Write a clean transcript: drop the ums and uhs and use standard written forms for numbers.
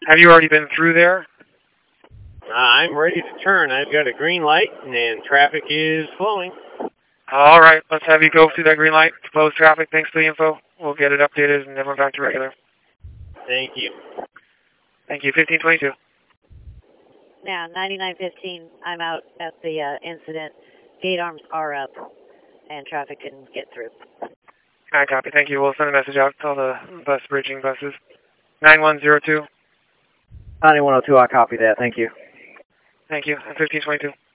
Have you already been through there? I'm ready to turn. I've got a green light, and traffic is flowing. All right, let's have you go through that green light, close traffic. Thanks for the info. We'll get it updated and then we're back to regular. Thank you. Thank you. 1522. Now, 9915, I'm out at the incident. Gate arms are up, and traffic can get through. I copy. Thank you. We'll send a message out to all the bus bridging buses. 9102. 9102, I copy that. Thank you. Thank you. 1522.